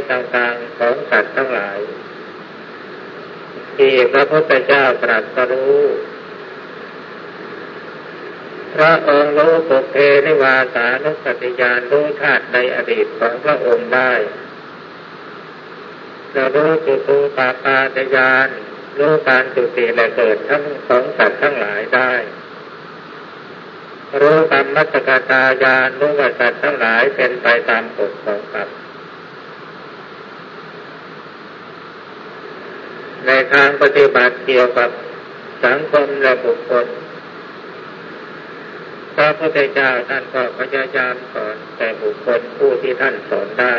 ต่างๆของสัตว์ทั้งหลายที่พระพุทธเจ้าตรัสรู้พระองค์รู้ปุเพนิวาสานุสติญาณรู้ชาติในอดีตของพระองค์ได้จะรู้จุตูปปาตญาณรู้การจุติและเกิดทั้งของสัตว์ทั้งหลายได้รู้กรรมมัสกตาญาณรู้ว่าสัตว์ทั้งหลายเป็นไปตามกฎของกรรมในทางปฏิบัติเกี่ยวกับสังคมและบุคคลพระพุทธเจ้าท่านก็พยายามสอนแต่บุคคลผู้ที่ท่านสอนได้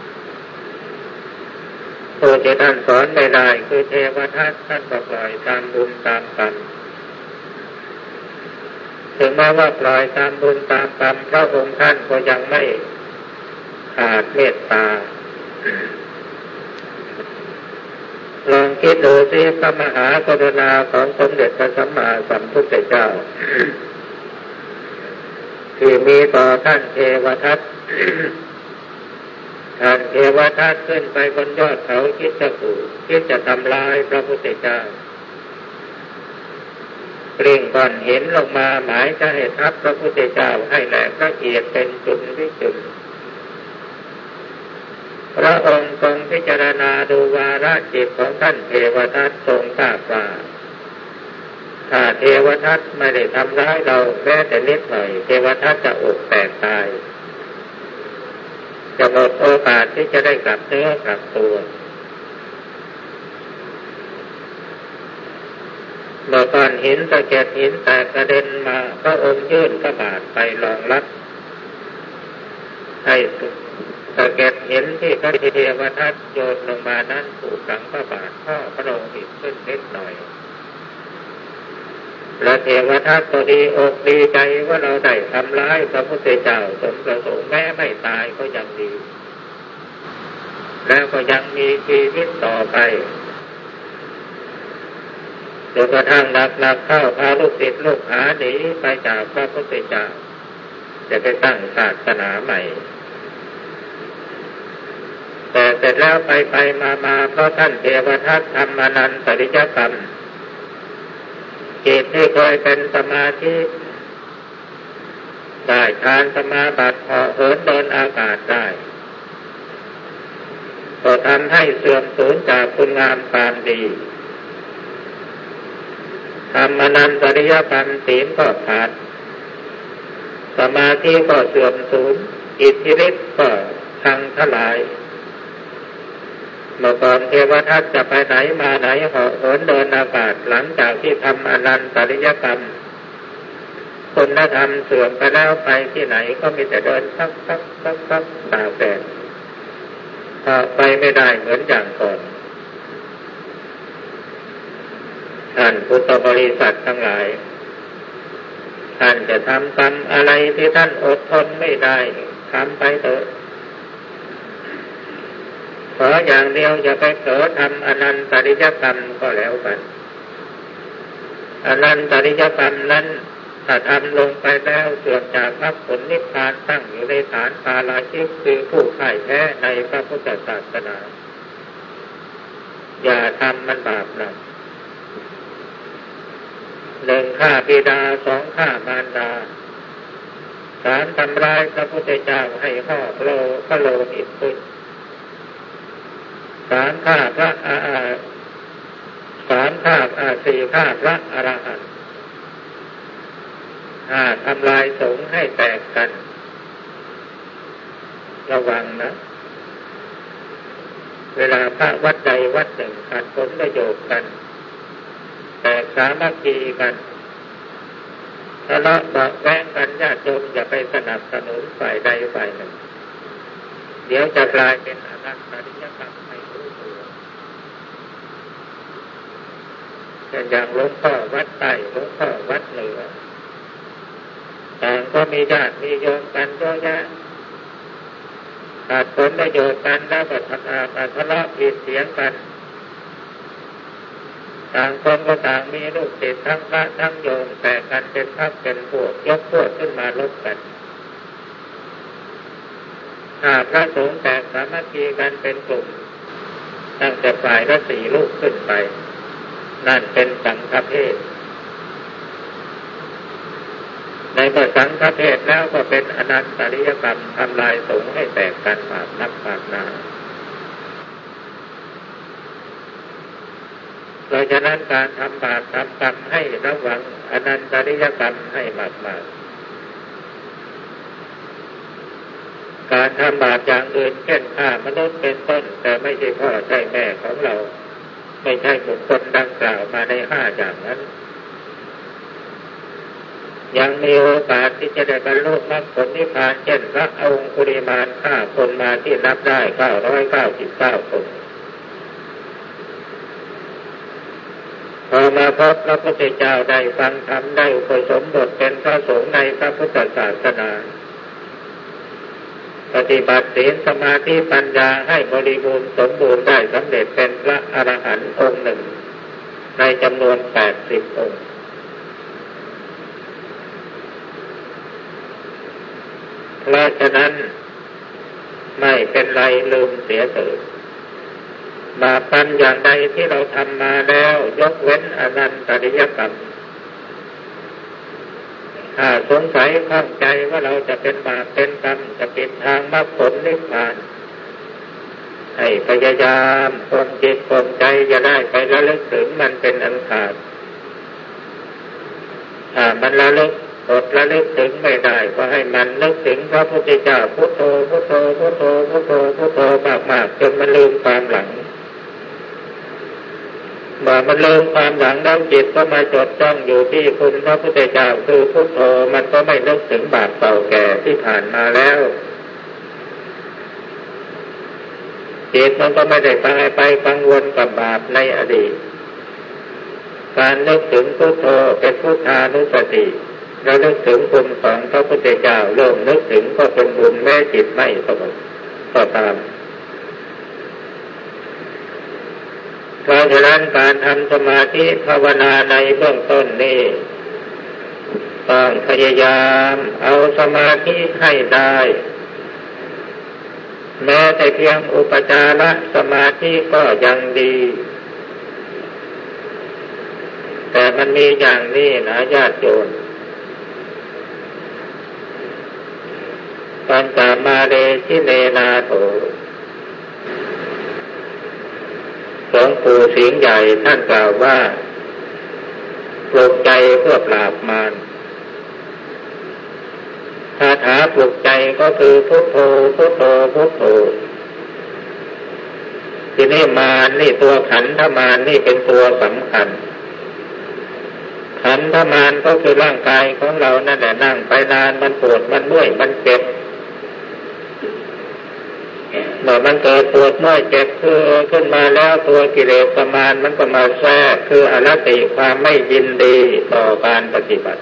ผู้ที่ท่านสอนไม่ได้คือเทวทัตท่านก็ปล่อยตามบุญตามกรรมถึงแม้ว่าปล่อยตามบุญตามกรรมพระองค์ท่านก็ยังไม่ขาดเมตตาลองคิดดูสิพระมหากรุณาของสมเด็จพระสัมมาสัมพุทธเจ้าที่มีต่อท่านเทวทัตท่านเทวทัตขึ้นไปบนยอดเขาคิดจะทำลายพระพุทธเจ้ากลิ้งก้อนหินลงมาหมายจะให้ทับพระพุทธเจ้าให้แหลกละเอียดเป็นจุดวิจุดพระองค์ทรงพิจารณาดูวาระจิตของท่านเทวทัตทรงทราบว่าถ้าเทวทัตไม่ได้ทำร้ายเราแม้แต่นิดหน่อยเทวทัตจะอกแตกตายจะหมดโอกาสที่จะได้กลับเนื้อกลับตัวเมื่อก้อนหินสะเก็ดหินแตกกระเด็นมาพระองค์ยื่นพระบาทไปรองรับให้สะเก็ดหินที่พระเทวทัตโยนลงมานั้นถูกฝังพระบาทพ่อพระองค์อีกขึ้นนิดหน่อยและเทวทัตก็ดีอกดีใจว่าเราได้ทำร้ายพระพุทธเจ้าสมประสงค์แม้ไม่ตายก็ยังดีแล้วก็ยังมีชีวิตต่อไปจนกระทั่งหนักเข้าพาลูกศิษย์ลูกหาหนีไปจากพระพุทธเจ้าจะไปตั้งศาสนาใหม่แต่เสร็จแล้วไปมาเพราะท่านเทวทัตทำอนันตริยกรรมจิตที่เคยเป็นสมาธิได้ฌานสมาบัติเหาะเหินเดินอากาศได้ก็ทำให้เสื่อมสูญจากคุณงามความดีทำอนันตริยกรรมศีลก็ขาดสมาธิก็เสื่อมสูญอิทธิฤทธิ์ก็พังทลายเมื่อก่อนเทวทัตจะไปไหนมาไหนเหาะเหินเดินอากาศหลังจากที่ทำอนันตริยกรรมคุณธรรมเสื่อมไปแล้วไปที่ไหนก็มีแต่เดินซักตากแดดไปไม่ได้เหมือนอย่างก่อนท่านพุทธบริษัททั้งหลายท่านจะทำกรรมอะไรที่ท่านอดทนไม่ได้ทำไปเถอะขออย่างเดียวอย่าไปเผลอทำอนันตริยกรรมก็แล้วกันอนันตริยกรรมนั้นถ้าทำลงไปแล้วเสื่อมจากมรรคผลนิพพานตั้งอยู่ในฐานปาราชิกคือผู้พ่ายแพ้ในพระพุทธศาสนาอย่าทำมันบาปนะหนึ่งฆ่าบิดาสองฆ่ามารดาสามทำร้ายพระพุทธเจ้าให้ห่อโลกโลหิตขึ้นสี่ฆ่าพระอรหันต์ห้าทำลายสงฆ์ให้แตกกันระวังนะเวลาพระวัดใดวัดหนึ่งขัดผลประโยชน์กันแตกสามัคคีกันทะเลาะเบาะแว้งกันญาติโยมอย่าไปสนับสนุนฝ่ายใดฝ่ายหนึ่งเดี๋ยวจะกลายเป็นอนันตริยกรรมไม่รู้ตัวเช่นอย่างหลวงพ่อวัดใต้หลวงพ่อวัดเหนือต่างก็มีญาติมีโยมกันเยอะแยะขาดผลประโยชน์กันแล้วก็ทะเลาะผิดเสียงกันต่างคนก็ต่างมีลูกศิษย์ทั้งพระทั้งโยมแต่กันเป็นพรรคเป็นพวกยกพวกขึ้นมาลบกันทถ้าพระสงฆ์แตกสามัคคีกันเป็นกลุ่มตั้งแต่ฝ่ายละ4 รูปขึ้นไปนั่นเป็นสังฆเพศในเมื่อสังฆเพศแล้วก็เป็นอนันตริยกรรมทำลายสงฆ์ให้แตกกันบาปนับบาปหนาเพราะฉะนั้นการทำบาปทำกรรมให้ระวังอนันตริยกรรมให้มากๆการทำบาปอย่างอื่นเช่นฆ่ามนุษย์เป็นต้นแต่ไม่ใช่พ่อใช่แม่ของเราไม่ใช่บุคคลดังกล่าวมาใน5 อย่างนั้นยังมีโอกาสที่จะได้บรรลุมรรคผลนิพพานเช่นพระองคุลิมานฆ่าคนมาที่นับได้999 คนพอมาพบพระพุทธเจ้าได้ฟังธรรมได้อุปสมบทเป็นพระสงฆ์ในพระพุทธศาสนาปฏิบัติศีลสมาธิปัญญาให้บริบูรณ์สมบูรณ์ได้สำเร็จเป็นพระอรหันต์องค์หนึ่งในจำนวน80 องค์เพราะฉะนั้นไม่เป็นไรลืมเสียเถิดบาปกรรมอย่างใดที่เราทำมาแล้วยกเว้นอนันตริยกรรมถ้าสงสัยข้องใจว่าเราจะเป็นบาปเป็นกรรมจะปิดทางมรรคผลนิพพานให้พยายามข่มจิตข่มใจจะได้ไประลึกถึงมันเป็นอันขาดถ้ามันระลึกอดระลึกถึงไม่ได้ก็ให้มันนึกถึงพระพุทธเจ้าพุทโธพุทโธพุทโธพุทโธพุทโธมากๆจนมันลืมความหลังเมื่อมันลืมความหลังแล้วจิตก็มาจดจ้องอยู่ที่คุณพระพุทธเจ้าคือพุทโธมันก็ไม่นึกถึงบาปเก่าแก่ที่ผ่านมาแล้วจิตมันก็ไม่ได้ไปกังวลกับบาปในอดีตการนึกถึงพุทโธเป็นพุทธานุสติเรานึกถึงคุณของพระพุทธเจ้าเริ่มนึกถึงก็เป็นบุญแม้จิตไม่สงบก็ตามเพราะฉะนั้นการทำสมาธิภาวนาในเบื้องต้นนี้ต้องพยายามเอาสมาธิให้ได้แม้แต่เพียงอุปจารสมาธิก็ยังดีแต่มันมีอย่างนี้นะญาติโยมปัญจมาเรชิเนนาโถหลวงปู่สิงห์ใหญ่ท่านกล่าวว่าปลุกใจเพื่อปราบมารคาถาปลุกใจก็คือพุทโธพุทโธพุทโธทีนี้มารนี่ตัวขันธมารนี่เป็นตัวสำคัญขันธมารก็คือร่างกายของเรานั่นแหละนั่งไปนานมันปวดมันเมื่อยมันเจ็บเมื่อมันเกิดปวดเมื่อยเจ็บคือขึ้นมาแล้วตัวกิเลสมารมันก็มาแทรกคืออรติความไม่ยินดีต่อการปฏิบัติ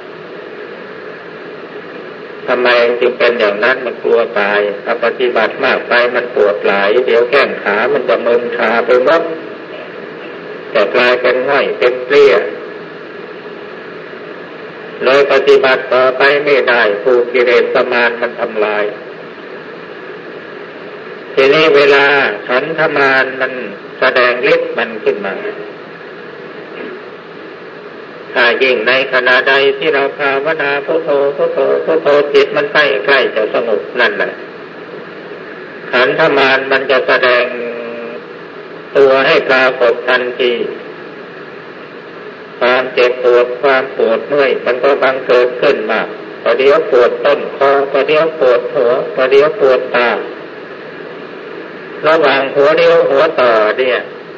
ทำไมจึงเป็นอย่างนั้นมันกลัวตายถ้าปฏิบัติมากไปมันปวดหลายเดี๋ยวแข้งขามันจะมึนชาไปหมดแต่กลายเป็นง่อยเป็นเปรี้ยเลยปฏิบัติต่อไปไม่ได้ถูกกิเลสมารมันทำลายทีนี้เวลาขันธมารมันแสดงฤทธิ์มันขึ้นมาถ้ายิ่งในขณะใดที่เราภาวนาพุทโธพุทโธพุทโธจิตมันใกล้จะสงบนั่นแหละขันธมารมันจะแสดงตัวให้ปรากฏทันทีความเจ็บปวดความปวดเมื่อยมันก็บังเกิดขึ้นมาประเดี๋ยวปวดต้นคอประเดี๋ยวปวดหัวประเดี๋ยวปวดตาระหว่างหัวเดียวหัวต่อเนี่ย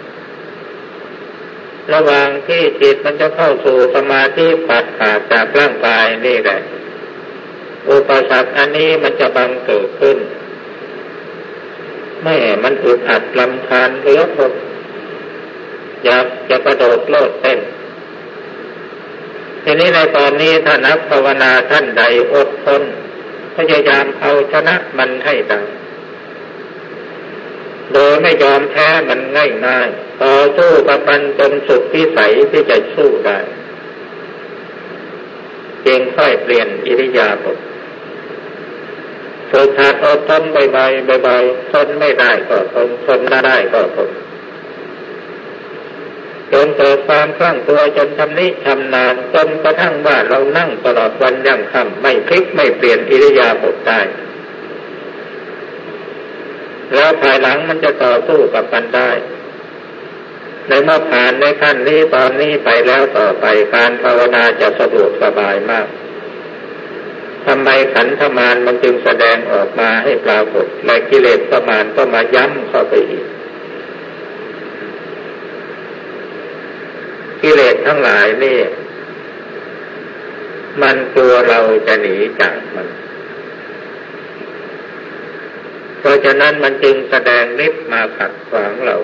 ระหว่างที่จิตมันจะเข้าสู่สมาธิปัดขาดจากร่างกายนี่แหละอุปสรรคอันนี้มันจะบังเกิดขึ้นแม่มันอึดอัดรำคาญเหลือทนอยากจะกระโดดโลดเต้นทีนี้ในตอนนี้ถ้านักภาวนาท่านใดอดทนพยายามเอาชนะมันให้ได้โดยไม่ยอมแพ้มันง่ายๆต่อสู้กับมันจนสุดวิสัยที่จะสู้ได้จึงค่อยเปลี่ยนอิริยาบถฝึกหัดอดทนบ่อยๆทนไม่ได้ก็ทนได้ก็ทนจนเกิดความคล่องตัวจนชำนิชำนาญจนกระทั่งว่าเรานั่งตลอดวันยั่งค่ำไม่พลิกไม่เปลี่ยนอิริยาบถได้แล้วภายหลังมันจะต่อสู้กับมันได้ในเมื่อผ่านในขั้นนี้ตอนนี้ไปแล้วต่อไปการภาวนาจะสะดวกสบายมากทำไมขันธมารมันจึงแสดงออกมาให้ปรากฏและกิเลสประมาณก็มาย้ำเข้าไปอีกกิเลสทั้งหลายนี่มันกลัวเราจะหนีจากมันเพราะฉะนั้นมันจึงแสดงฤทธิ์มาขัดขวางเรา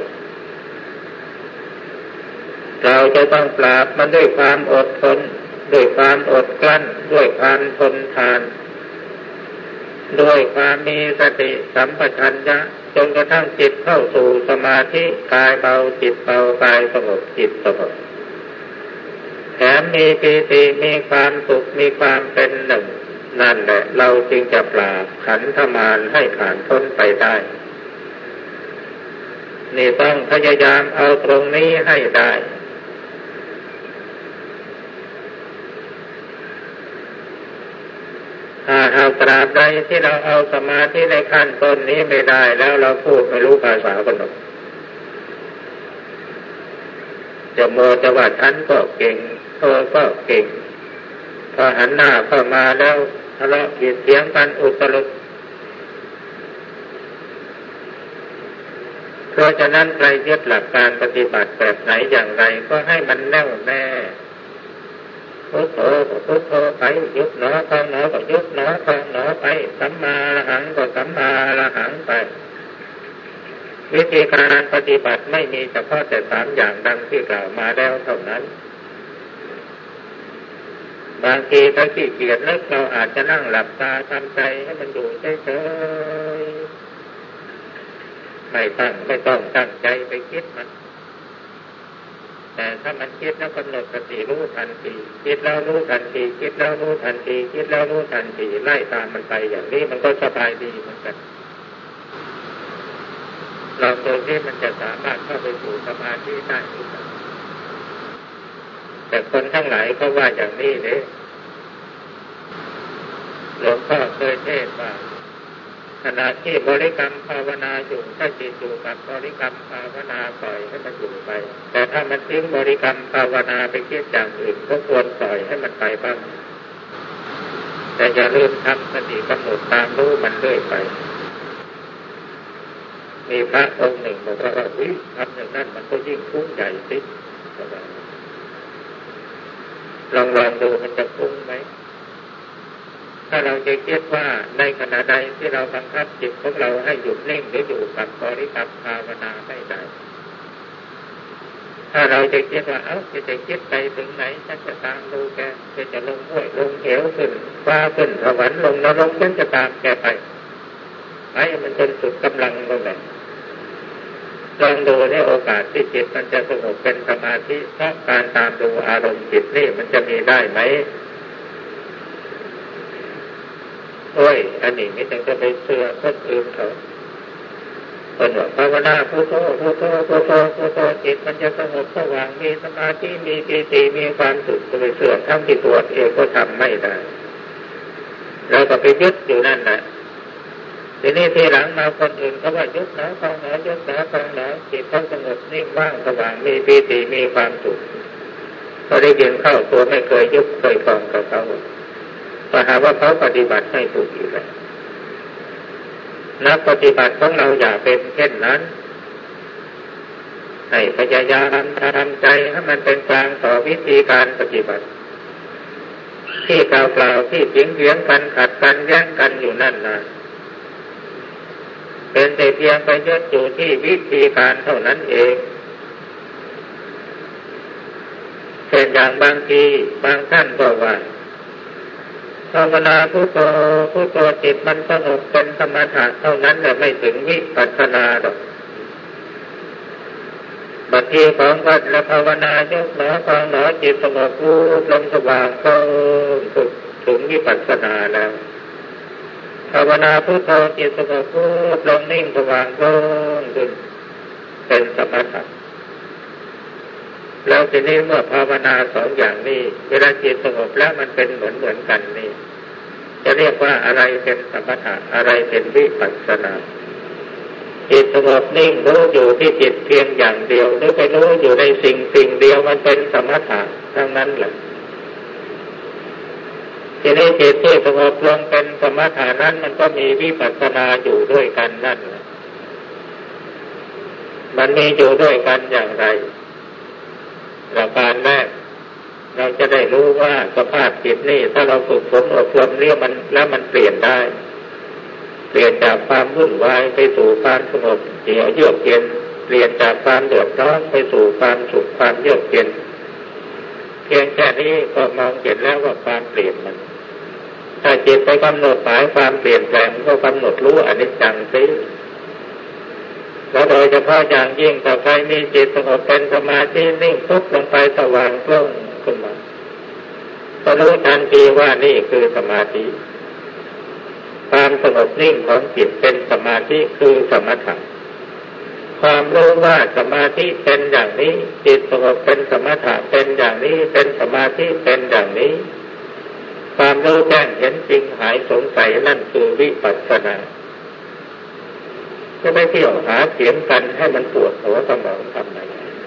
จะต้องปราบมันด้วยความอดทนด้วยความอดกลั้นด้วยความทนทานด้วยความมีสติสัมปชัญญะจนกระทั่งจิตเข้าสู่สมาธิกายเบาจิตเบากายสงบจิตสงบแถมมีปีติมีความสุขมีความเป็นหนึ่งนั่นแหละเราจึงจะปราบขันธมารให้ผ่านพ้นไปได้นี่ต้องพยายามเอาตรงนี้ให้ได้ถ้าตราบใดที่เราเอาสมาธิในขั้นต้นนี้ไม่ได้แล้วเราพูดไม่รู้ภาษาคนหรอกจะโมจะว่าฉันก็เก่งเธอก็เก่งพอหันหน้าเข้ามาแล้วทะเลาะเถียงกันอุตลุดเพราะฉะนั้นใครยึดหลักการปฏิบัติแบบไหนอย่างไรก็ให้มันแน่วแน่พุทโธก็พุทโธไปยุบหนอพองหนอก็ยุบหนอพองหนอไปสัมมาอรหังก็สัมมาอรหังไปวิธีการปฏิบัติไม่มีเฉพาะแต่3อย่างดังที่กล่าวมาแล้วเท่านั้นบางทีถ้าขี้เกียจนึกเราอาจจะนั่งหลับตาทำใจให้มันอยู่เฉยๆไม่ต้องตั้งใจไปคิดมันแต่ถ้ามันคิดแล้วกำหนดสติรู้ทันทีคิดแล้วรู้ทันทีคิดแล้วรู้ทันทีคิดแล้วรู้ทันทีไล่ตามมันไปอย่างนี้มันก็สบายดีเหมือนกันเราตัวนี้มันจะสามารถเข้าไปสู่สมาธิได้หรือเปล่าแต่คนทั้งหลายก็ว่าอย่างนี้เนี่ยหลวงพ่อเคยเทศน์ว่าขณะที่บริกรรมภาวนาอยู่ถ้าจิตอยู่กับบริกรรมภาวนาปล่อยให้มันอยู่ไปแต่ถ้ามันทิ้งบริกรรมภาวนาไปคิดอย่างอื่นก็ควรปล่อยให้มันไปบ้างแต่อย่าลืมทำสติกำหนดตามรู้มันเรื่อยไปมีพระองค์หนึ่งบอกว่าทำอย่างนั้นมันก็ยิ่งฟุ้งใหญ่สิลองดูมันจะฟุ้งไหมถ้าเราจะคิดว่าในขณะใดที่เราบังคับจิตของเราให้หยุดนิ่งหรืออยู่กับบริกรรมภาวนาไม่ได้ถ้าเราจะคิดว่าจะคิดไปถึงไหนฉันจะตามดูแกจะลงห้วยลงเหวขึ้นฟ้าขึ้นสวรรค์ลงนรกฉันจะตามแกไปมันจนสุดกำลังลงเลยลองดูในโอกาสที่จิตมันจะสงบเป็นสมาธิเพราะการตามดูอารมณ์จิตนี่มันจะมีได้ไหมอันนี้ไม่ต้องจะไปเชื่อคนอื่นเขาคนว่าภาวนาพุทโธพุทโธพุทโธพุทโธจิตมันจะสงบสว่างมีสมาธิมีปีติมีความสุขไปเชื่อทั้งที่ตัวเองก็ทำไม่ได้แล้วก็ไปยึดอยู่นั่นแหละทีนี้ทีหลังมาคนอื่นเขาว่ายุบหนอพองหนอยุบหนอพองหนอจิตเขาสงบนิ่งว่างสว่างมีปีติมีความสุขก็ได้ยินเข้าตัวไม่เคยยุบเคยพองกับเขาก็หาว่าเขาปฏิบัติให้ถูกอยู่แล้วนักปฏิบัติของเราอย่าเป็นเช่นนั้นให้พยายามทำใจให้มันเป็นกลางต่อวิธีการปฏิบัติที่กล่าวที่เถียงกันขัดกันแย้งกันอยู่นั่นนะเป็นแต่เพียงไปยึดอยู่ที่วิธีการเท่านั้นเองเช่นอย่างบางทีบางท่านก็ว่าภาวนาพุทโธพุทโธจิตมันสงบเป็นสมถะเท่านั้นแต่ไม่ถึงวิปัสสนาหรอกบางทีของก็และภาวนายกหนอพองหนอจิตสงบรูปลมสว่างก็ถึงวิปัสสนาแล้วภาวนาพุทโธจิตสงบพุทลงนิ่งสว่างโล่งขึ้นเป็นสมถะแล้วทีนี้เมื่อภาวนาสองอย่างนี้เวลาจิตสงบแล้วมันเป็นเหมือนกันนี่จะเรียกว่าอะไรเป็นสมถะอะไรเป็นวิปัสสนาจิตสงบนิ่งรู้อยู่ที่จิตเพียงอย่างเดียวหรือไปรู้อยู่ในสิ่งเดียวมันเป็นสมถะทั้งนั้นแหละทีนี้จิตที่สงบลงเป็นสมถะนั้นมันก็มีวิปัสสนาอยู่ด้วยกันนั่นแหละมันมีอยู่ด้วยกันอย่างไรประการแรกเราจะได้รู้ว่าสภาพจิตนี่ถ้าเราฝึกฝนอบรมเนี่ยมันเปลี่ยนได้เปลี่ยนจากความวุ่นวายไปสู่ความสงบเยือกเย็นเปลี่ยนจากความเดือดร้อนไปสู่ความสุขความเยือกเย็นเพียงแค่นี้ก็มองเห็นแล้วว่าความเปลี่ยนมันถ้าจิตไปกำหนดหมายความเปลี่ยนแปลงก็กำหนดรู้อนิจจังสิแล้วโดยเฉพาะอย่างยิ่งถ้าใครมีจิตสงบเป็นสมาธินิ่งปุ๊บลงไปสว่างโปร่งขึ้นมาก็รู้ทันทีว่านี่คือสมาธิความสงบนิ่งของจิตเป็นสมาธิคือสมถะความรู้ว่าสมาธิเป็นอย่างนี้จิตสงบเป็นสมถะเป็นอย่างนี้เป็นสมาธิเป็นอย่างนี้ความรู้แจ้งเห็นจริงหายสงสัยนั่นคือวิปัสสนาจะไม่เที่ยวหาเถียงกันให้มันปวดหัวสมองทำไม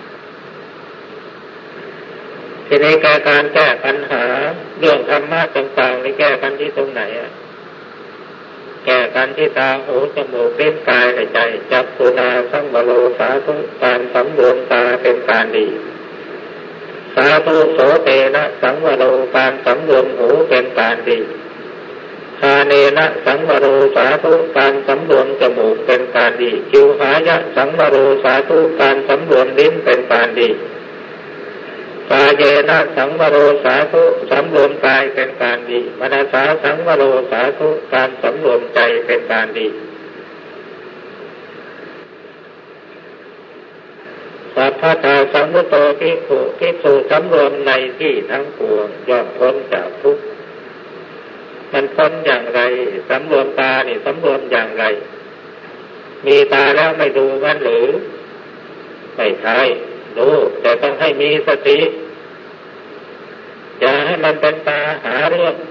ทีนี้การแก้ปัญหาเรื่องธรรมะต่างๆนี่แก้กันที่ตรงไหนอ่ะแก้กันที่ตาหูจมูกลิ้นกายและใจจักขุนาสังวโรสาธุการสำรวมตาเป็นการดีสาธุโสเตนะสังวโรการสำรวมหูเป็นการดีคาเนนะสังวโรสาธุการสำรวมจมูกเป็นการดีจิวหายะสังวโรสาธุการสำรวมลิ้นเป็นการดีกายเยนะสังวโรสาธุสำรวมกายเป็นการดีมนสาสังวโรสาธุการสำรวมใจเป็นการดีสัพพทาสังวุโตภิกขุสำรวมในที่ทั้งปวงย่อมพ้นจากทุกข์มันพ้นอย่างไรสำรวมตานี่สำรวมอย่างไรมีตาแล้วไม่ดูมันหรือไม่ใช่ดูแต่ต้องให้มีสติอย่าให้มันเป็นตาหาเรื่อง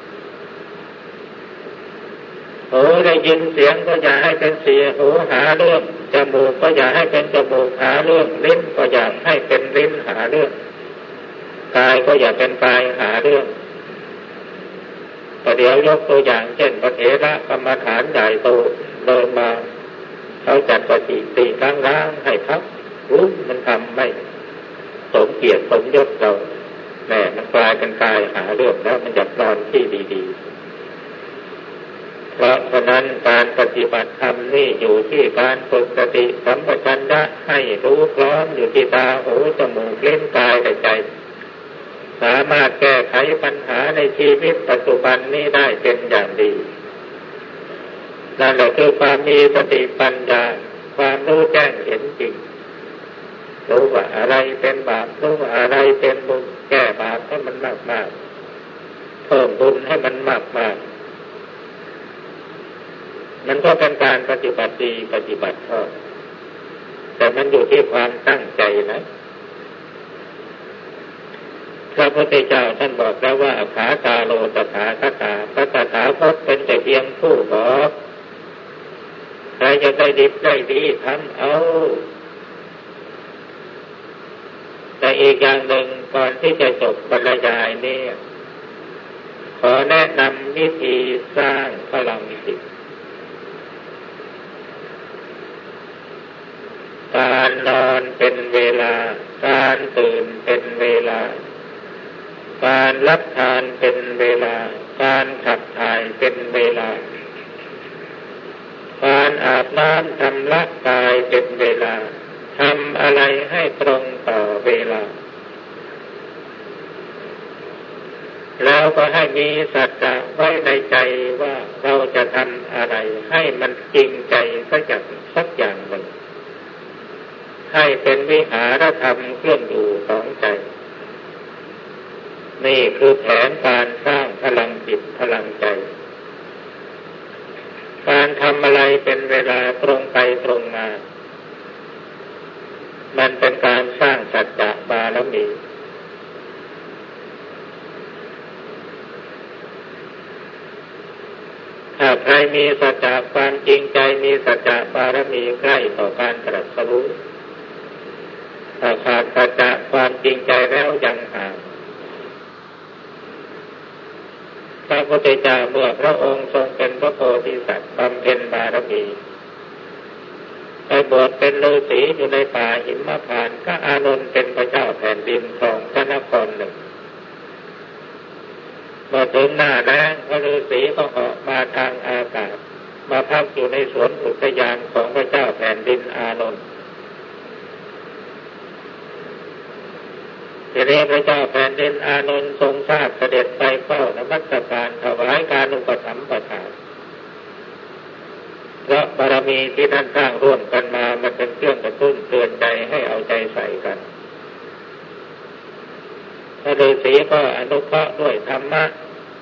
หูได้ยินเสียงก็อย่าให้เป็นเสียงหูหาเรื่องจมูกก็อย่าให้เป็นจมูกหาเรื่องลิ้นก็อย่าให้เป็นลิ้นหาเรื่องกายก็อย่าเป็นกายหาเรื่องเดี๋ยวยกตัวอย่างเช่นพระเถระกรรมฐานใหญ่โตเดินมาเขาจัดปฏิตีล้างให้พักรู้มันทำไม่สมเกียรติสมยศเราแม่มันกลายเป็นกายหาเรื่องแล้วมันอยากนอนที่ดีๆเพราะฉะนั้นการปฏิบัติธรรมนี่อยู่ที่การฝึกสติสัมปชัญญะให้รู้พร้อมอยู่ที่ตาหูจมูกลิ้นกายและใจสามารถแก้ไขปัญหาในชีวิตปัจจุบันนี้ได้เป็นอย่างดีนั่นแหละคือความมีสติปัญญาความรู้แจ้งเห็นจริงรู้ว่าอะไรเป็นบาปรู้ว่าอะไรเป็นบุญแก้บาปให้มันมากๆเพิ่มบุญให้มันมากๆมันก็เป็นการปฏิบัติดีปฏิบัติชอบแต่มันอยู่ที่ความตั้งใจนะพระพุทธเจ้าท่านบอกแล้วว่าขาตาโลตถาคตาพระตถาคตเป็นแต่เพียงผู้บอกใครจะได้ดีได้ดีทำเอาแต่อีกอย่างหนึ่งก่อนที่จะจบบรรยายนี้ขอแนะนำวิธีสร้างพลังจิตการนอนเป็นเวลาการตื่นเป็นเวลาการรับทานเป็นเวลาการขับถ่ายเป็นเวลาการอาบน้ำชำระกายเป็นเวลาทำอะไรให้ตรงต่อเวลาแล้วก็ให้มีสัจจะไว้ในใจว่าเราจะทำอะไรให้มันจริงใจสักอย่างหนึ่งให้เป็นวิหารธรรมเครื่องอยู่ของใจนี่คือแผนการสร้างพลังจิตพลังใจลาตรงไปตรงมามันเป็นการสร้างสัจจะบารมีถ้าใครมีสัจจะความจริงใจมีสัจจะบารมีใกล้ต่อการตรัสรู้ถ้าขาดสัจจะความจริงใจแล้วยังห่างพระพุทธเจ้าเมื่อพระองค์ทรงเป็นพระโพธิสัตว์บำเพ็ญบารมีไปบวชเป็นฤาษีอยู่ในป่าหิมพานต์ก็อานนท์เป็นพระเจ้าแผ่นดินของพระนครหนึ่งเมื่อถึงหน้าแล้งพระฤาษีก็ออกมาทางอากาศมาพักอยู่ในสวนอุทยานของพระเจ้าแผ่นดินอานนท์ทีนี้พระเจ้าแผ่นดินอานนท์ทรงทราบเสด็จไปเฝ้านมัสการถวายการอุปถัมภ์ทานเพราะบารมีที่ท่านสร้างร่วมกันมามันเป็นเครื่องกระตุ้นเตือนใจให้เอาใจใส่กันพระฤาษีก็อนุเคราะห์ด้วยธรรมะ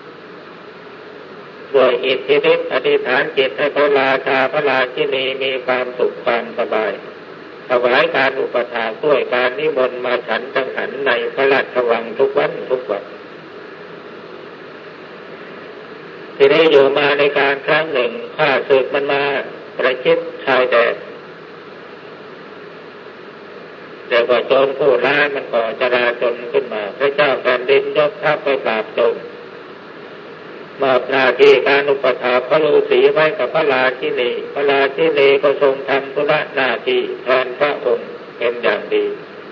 ด้วยอิทธิฤทธิ์อธิษฐานจิตให้พระราชาพระราชินีมีความสุขความสบายถวายการอุปถากด้วยการนิมนต์มาฉันจังหันในพระราชวังทุกวันทีนี้อยู่มาในการครั้งหนึ่งข้าศึกมันมาประชิดชายแดนแต่ว่าโจรผู้ร้ายมันก่อจราจนขึ้นมาพระเจ้าแผ่นดินยกทัพไปปราบโจรมอบหน้าที่การอุปถัมภ์พระฤาษีไว้กับพระราชินีพระราชินีก็ทรงทำธุระหน้าที่แทนพระองค์เป็นอย่างดี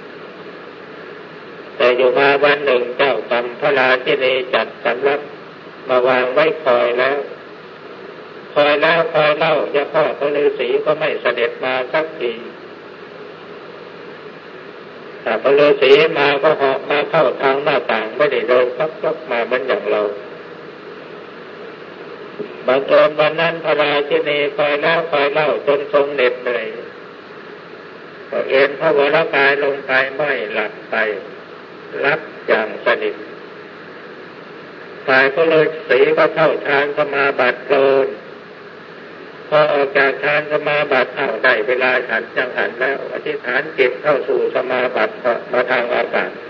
แต่อยู่มาวันหนึ่งเจ้ากรรมพระราชินีจัดสำรับมาวางไว้คอยแล้วคอยเล่าเจ้าพ่อพระฤาษีก็ไม่เสด็จมาสักทีถ้าพระฤาษีมาก็เหาะมาเข้าทางหน้าต่างไม่ได้เดินซับมาเหมือนอย่างเราบางตอนวันนั้นพระราชินีคอยเล่าจนทรงเหน็ดเหนื่อยก็เอ็นพระวรกายลงไปไม่หลับไปรับอย่างสนิทฝ่ายพระฤาษีก็เข้าฌานสมาบัติเพลินพอออกจากฌานสมาบัติได้เวลาฉันจังหันแล้วอธิษฐานจิตเข้าสู่สมาบัติมาทางอากาศ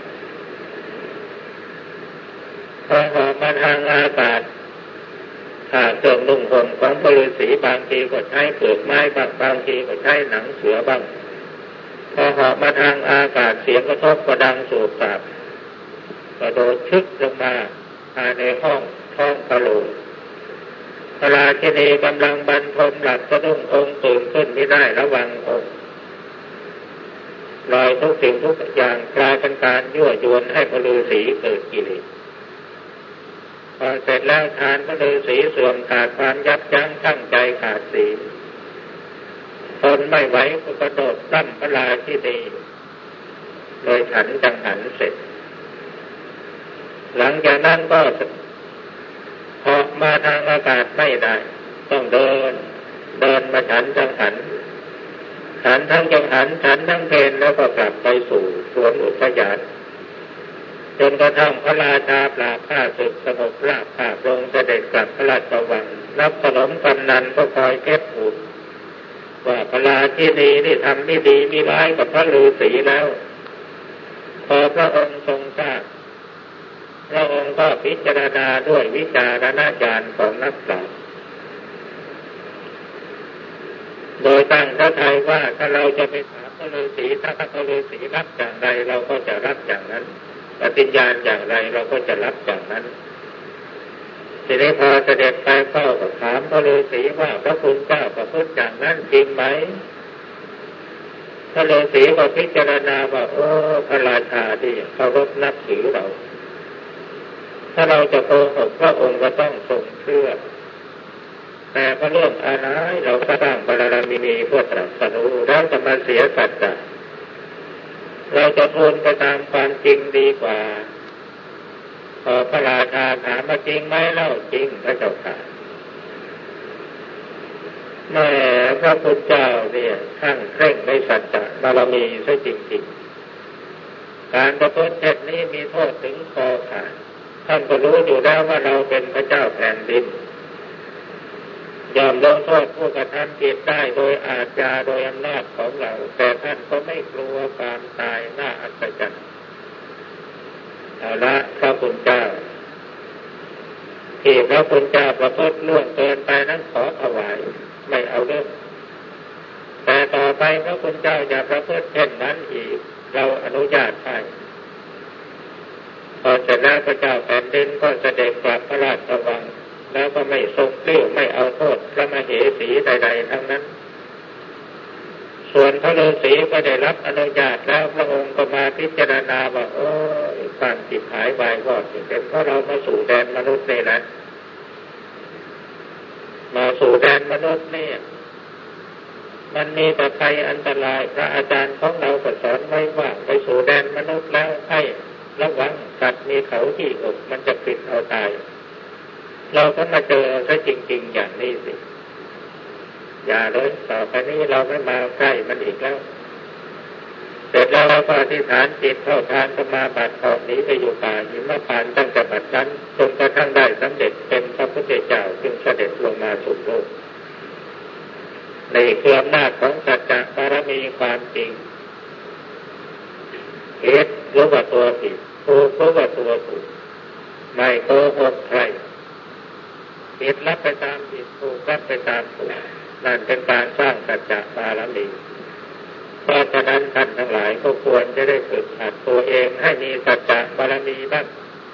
พอออกมาทางอากาศถ้าเครื่องนุ่งห่มของพระฤาษีบางทีก็ใช้เปลือกไม้บางทีก็ใช้หนังเสือบ้างพอออกมาทางอากาศเสียงกระทบก็ดังโสดสาบกระโดดชึกลงมาภายในห้องท้องกะโหลกพระราชินีกำลังบรรทมหลับสะดุ้งองค์ตื่นขึ้นไม่ได้ระวังองค์ลอยทุกสิ่งทุกอย่างกลายเป็นการยั่วยวนให้พระฤาษีเกิดกิเลสพอเสร็จแล้วฌานพระฤาษีเสื่อมขาดความยับยั้งตั้งใจขาดศีลทนไม่ไหวก็กระโดดตั้มพระราชินีโดยฉันจังหันเสร็จหลังจากนั้นก็ออกมาทางอากาศไม่ได้ต้องเดินมาฉันจังหันฉันทั้งจังหันฉันทั้งเพลแล้วก็กลับไปสู่สวนอุทยานจนกระทั่งพระราชาปราบข้าศึกสงบราบคาบลงเสด็จกลับพระราชวังนับขนมกำนันก็คอยเก็บหูว่าพระราชินีนี่ทำไม่ดีมีร้ายกับพระฤาษีแล้วพอพระองค์ทรงทราบพระองค์ก็พิจารณาด้วยวิจารณญาณของนักปราชญ์โดยตั้งพระทัยว่าถ้าเราจะไปถามพระฤาษีถ้าพระฤาษีรับอย่างไรเราก็จะรับอย่างนั้นปฏิญญาณอย่างไรเราก็จะรับอย่างนั้นทีนี้พอเสด็จไปก็ถามพระฤาษีว่าพระคุณเจ้าประพฤติอย่างนั้นจริงไหมพระฤาษีก็พิจารณาว่าโอ้พระราชาที่เคารพนับถือเราถ้าเราจะโกหกพระองค์ก็ต้องทรงเชื่อแต่พระเรื่องอะไรเราสร้างบารมีเพื่อตรัสรู้แล้วจะมาเสียสัจจะเราจะทูลไปตามความจริงดีกว่าพอพระราชาถามว่าจริงไหมเล่าจริงพระเจ้าค่ะแม่พระพุทธเจ้าเนี่ยช่างเคร่งในสัจจะบารมีซะจริงๆการประพฤติเช่นนี้มีโทษถึงคอขาดท่านก็รู้อยู่แล้วว่าเราเป็นพระเจ้าแผ่นดินยอมลงโทษผู้กระทำผิดได้โดยอาญาโดยอำนาจของเราแต่ท่านก็ไม่กลัวความตายน่าอัศจรรย์เอาละพระคุณเจ้าที่พระคุณเจ้าประพฤติล่วงเกินไปนั้นขอถวายไม่เอาเรื่องแต่ต่อไปพระคุณเจ้าอย่าประพฤติเช่นนั้นอีกเราอนุญาตให้พอเสร็จแล้วพระเจ้าแผ่นดินก็เสด็จกลับพระราชวังแล้วก็ไม่ทรงเกลี้ยไม่เอาโทษพระมเหสีใดๆทั้งนั้นส่วนพระฤาษีก็ได้รับอนุญาตแล้วพระองค์ก็มาพิจารณาว่าโอ้ยความจิตหายวายวอดเป็นเพราะเรามาสู่แดนมนุษย์นี่นะมาสู่แดนมนุษย์นี่มันมีแต่ภัยอันตรายพระอาจารย์ของเราก็สอนไว้ว่าไปสู่แดนมนุษย์แล้วให้ระวังสัตว์มีเขาที่อกมันจะปิดเอาตายเราก็มาเจอซะจริงๆอย่างนี้สิอย่าเลยต่อไปนี้เราไม่มาใกล้มันอีกแล้วเสร็จแล้วเราก็อธิษฐานจิตเข้าทานสมาบัติออกหนีไปอยู่ป่าหิมพานต์ตั้งแต่บัดนั้นจนกระทั่งได้สำเร็จเป็นพระพุทธเจ้าจึงเสด็จลงมาสู่โลกในคืออำนาจของสัจจะบารมีความจริงผิดรู้ว่าตัวผิดถูกรู้ว่าตัวถูกไม่โกหกใครผิดรับไปตามผิดถูกรับไปตามถูกนั่นเป็นการสร้างสัจจะบารมีเพราะฉะนั้นท่านทั้งหลายก็ควรจะได้ฝึกหัดตัวเองให้มีสัจจะบารมีบ้าง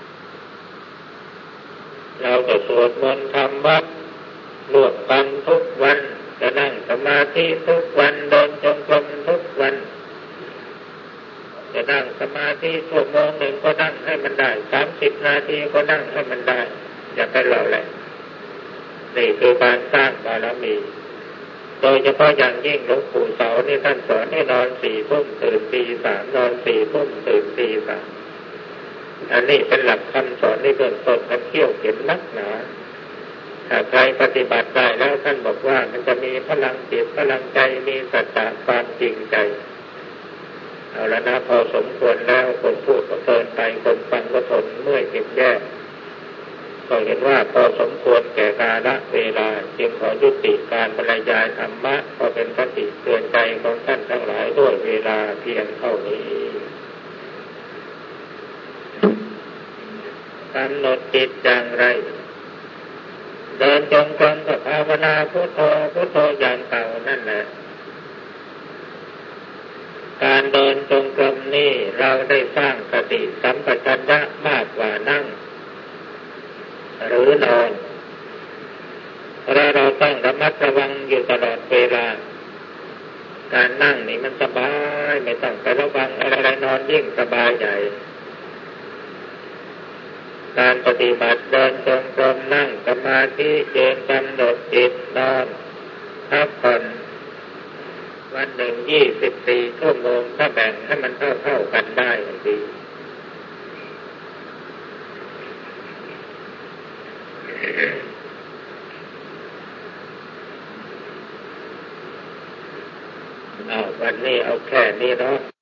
เราก็สวดมนต์ทำวัดร่วมกันทุกวันจะนั่งสมาธิทุกวันเดินจงกรมทุกวันจะนั่งสมาธิชั่วโมงหนึ่งก็นั่งให้มันได้30 นาทีก็นั่งให้มันได้อย่าไปหล่อแหละนี่คือการสร้างบารมีโดยเฉพาะอย่างยิ่งหลวงปู่เสานี่ท่านสอนให้นอน4 ทุ่มตื่นตี 3นอน4 ทุ่มตื่นตี 3อันนี้เป็นหลักคำสอนในเบื้องต้นท่านเขี่ยวเข็นนักหนาถ้าใครปฏิบัติได้แล้วท่านบอกว่ามันจะมีพลังจิตพลังใจมีสัจจะความจริงใจเอาละนะพอสมควรแล้วคนพูดก็เกินไปคนฟังก็ทนเมื่อยเจ็บแย่ก็เห็นว่าพอสมควรแก่กาลเวลาจึงขอยุติการบรรยายธรรมะก็เป็นคติเตือนใจของท่านทั้งหลายด้วยเวลาเพียงเท่านี้กำหนดจิตอย่างไรเดินจงกรมกับภาวนาพุทโธพุทโธอย่างเก่านั่นแหละการเดินจงกรมนี่เราได้สร้างสติสัมปชัญญะมากกว่านั่งหรือนอนเพราะเราต้องระมัดระวังอยู่ตลอดเวลาการนั่งนี่มันสบายไม่ต้องไประวังอะไรนอนยิ่งสบายใหญ่การปฏิบัติเดินจงกรมนั่งสมาธิเดินกำหนดจิตนอนพักผ่อนวันหนึ่ง24 ชั่วโมงถ้าแบ่งให้มันเท่ากันได้ดีวันนี้เอาแค่นี้เนาะ